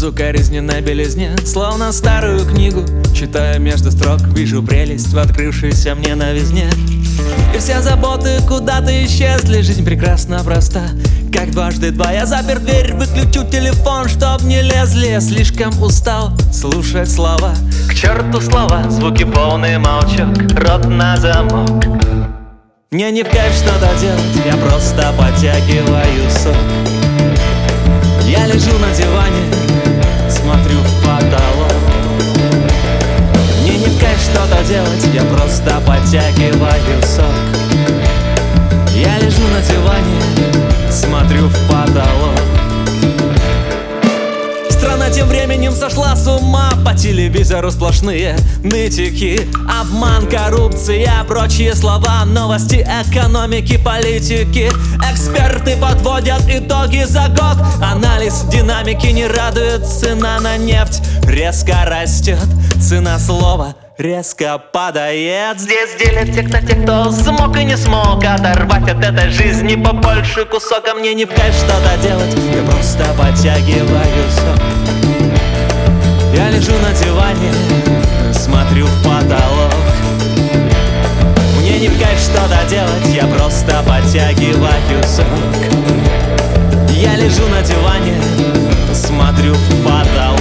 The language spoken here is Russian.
безукоризненной белизне, словно старую книгу. Читая между строк, вижу прелесть в открывшейся мне новизне. И все заботы куда-то исчезли, жизнь прекрасна, проста, как дважды два. Я запер дверь, выключу телефон, чтоб не лезли. Я слишком устал слушать слова. К черту слова, звуки полный молчок, рот на замок. Мне не в кайф что-то делать, я просто подтягиваю сок. Я лежу на диване, смотрю в потолок. Мне не в кайф что-то делать, я просто подтягиваю сок. Я лежу на диване, смотрю в потолок. Страна тем временем сошла с ума. По телевизору сплошные нытики, обман, коррупция, прочие слова. Новости экономики, политики. Эксперты подводят итоги за год. Анализ динамики не радует. Цена на нефть резко растет. Цена слова резко падает. Здесь делят те, кто смог и не смог оторвать от этой жизни побольше кусок. А мне не в кайф что-то делать, я просто подтягиваю сок. Я лежу на диване, смотрю в потолок. Мне не в кайф что-то делать, я просто подтягиваю сок. Я лежу на диване, смотрю в потолок.